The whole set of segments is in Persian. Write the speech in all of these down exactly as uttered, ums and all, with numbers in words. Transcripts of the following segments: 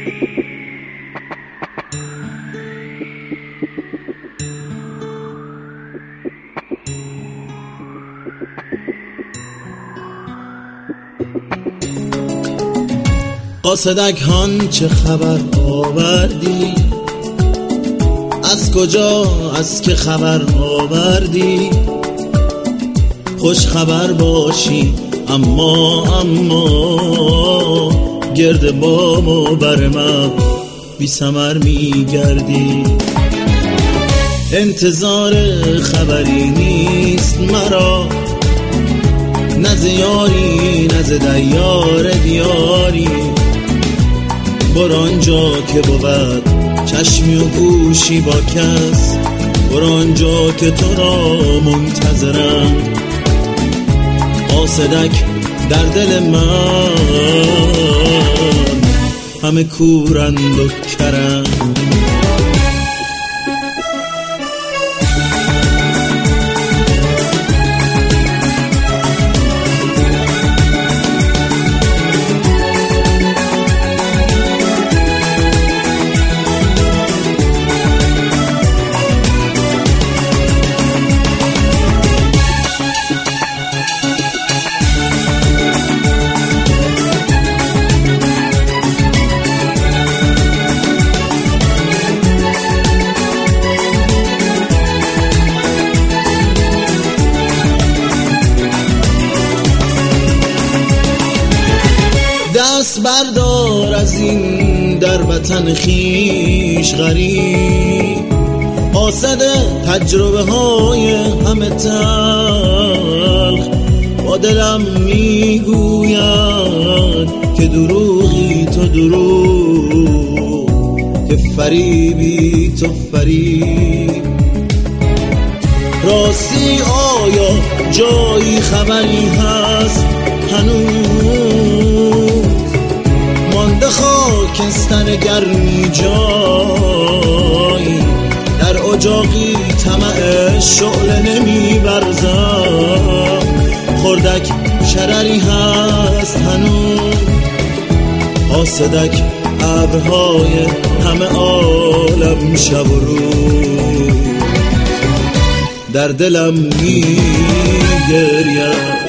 قاصدک هان چه خبر آوردی؟ از کجا از که خبر آوردی؟ خوش خبر باشی اما اما گرد بام و بر من بی ثمر می گردی. انتظار خبری نیست مرا، نه ز یاری نه ز دیار دیاری. برو آنجا که بود چشمی و گوشی با کس، برو آنجا که تو را منتظرم. قاصدک در دل من همه کورند و کرم. دست بردار از این در وطن خیش غریب، قاصد تجربه های همه تلخ. با دلم میگوید که دروغی تو دروغ، که فریبی تو فریب. راستی آیا جایی خبری هست هنوز؟ مانده خاکستر گرمی جایی، در اجاقی طمع شعله نمی برزم. خردک شرری هست هنوز، قاصدک ابرهای همه عالم شب و روز در دلم می گرید.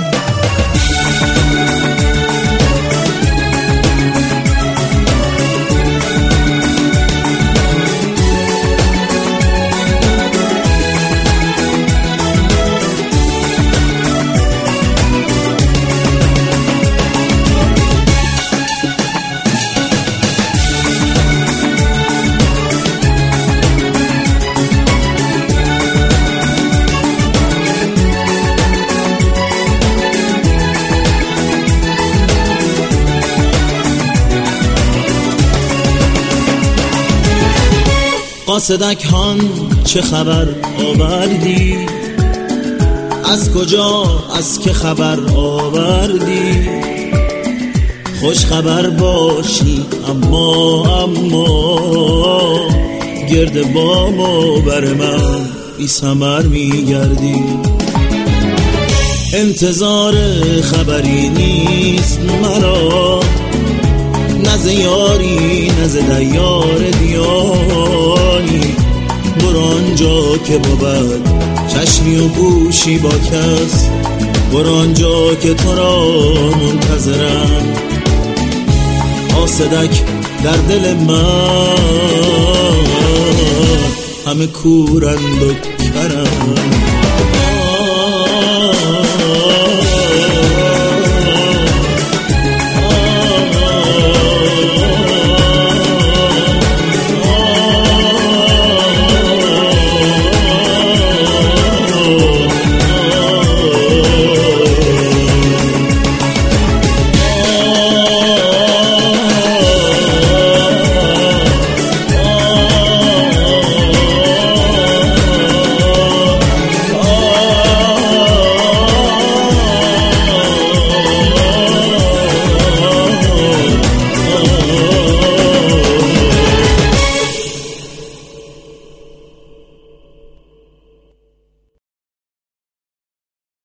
قاصدک هان چه خبر آوردی؟ از کجا از که خبر آوردی؟ خوش خبر باشی اما اما گرد بام و بر من بی ثمر می گردی. انتظار خبری نیست مرا، نه ز یاری نه ز دیار دیاری. برو آنجا که بود چشمی و گوشی با کس، برو آنجا که تو را منتظرم. قاصدک در دل من همه کورند و کرم.